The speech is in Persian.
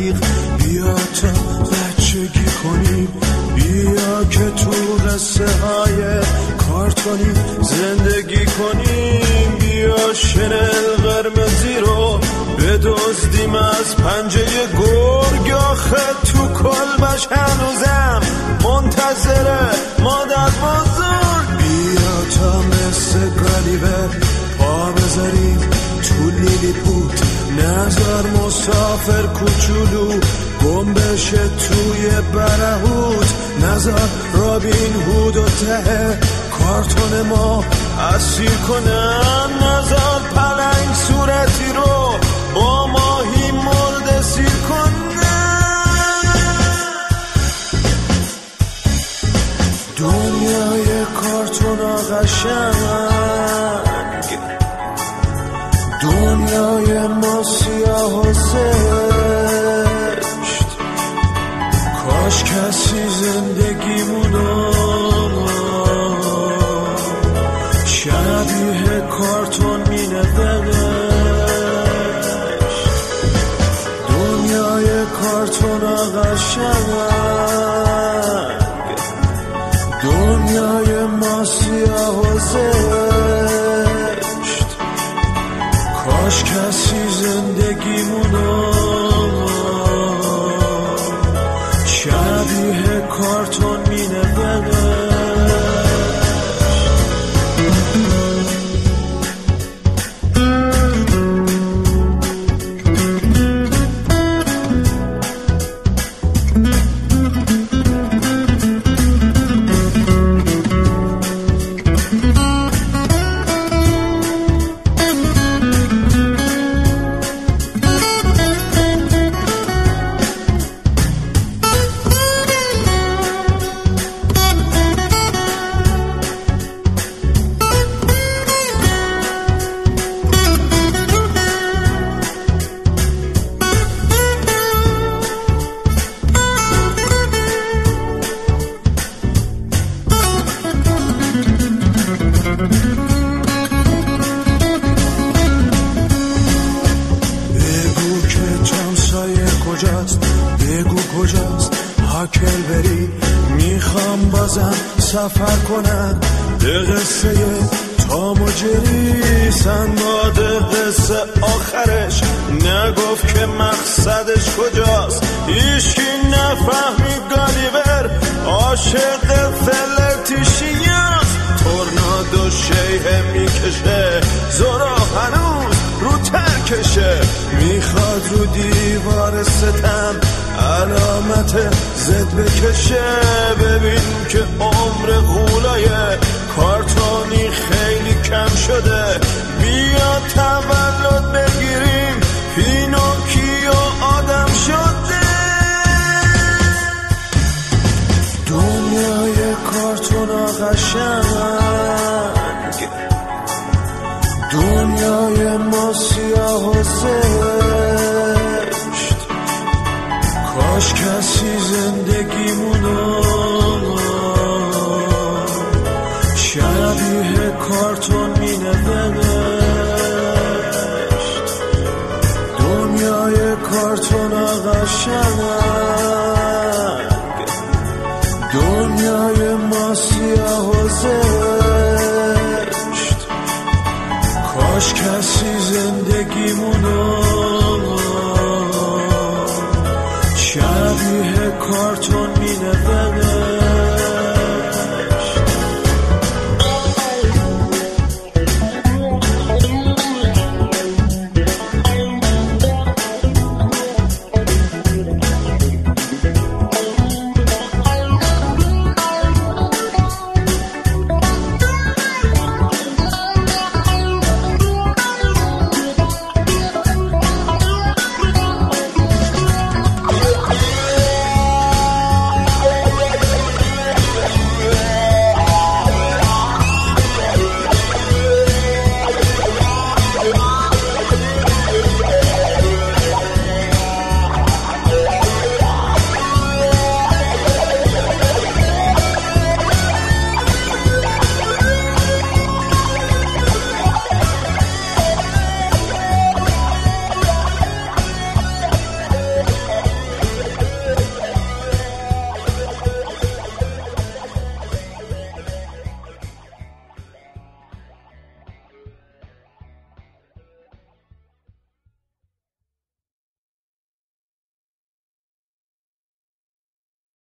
رفیق، بیا تا بچگی کنیم، بیا که تو قصه های کارتونی زندگی کنیم، بیا شنل قرمزی رو بدزدیم از پنجه گرگ، آخه تو کلبش هنوزم منتظره مادر بزرگ، بیا تا مثل گالیور پا بذاریم تو لیلیپوت، نظر مسافر کوچولو گم بشه توی برهوت، نظر رابین هود و ته کارتون ما اسیر کنن، نظر پلنگ صورتی رو با ماهی مرده سیر کنن. دنیای کارتون قشنگ، دنیای ما سیاه و زشت، کاش کسی زندگیمونو شبیه کارتون می نوشت. دنیای کارتون قشنگ، دنیای ما سیاه و زشت، کاش کسی زندگیمونو شبیه کارتون می نوشت. بگو کجاست هاکل بری، میخوام بازم سفر کنم به قصه تام و جری، سنباد قصه آخرش نگفت که مقصدش کجاست، هیچکی نفهمید گالیور عاشق فلرتیشیاست، تورنادو شیه میکشه زورا هنوز رو ترکشه، میخواد رو دیوار ستم علامت زد بکشه، ببین که عمر غولای کارتونی خیلی کم شده، بیا تولد بگیریم پینوکیو آدم شده. دنیای کارتون قشنگ، دنیای ما سیاه و زشت، کاش کسی زندگیمونو شبیه کارتون می نوشت. دنیای کارتون قشنگ، دنیای ما سیاه و زشت، کاش کسی زندگیمونو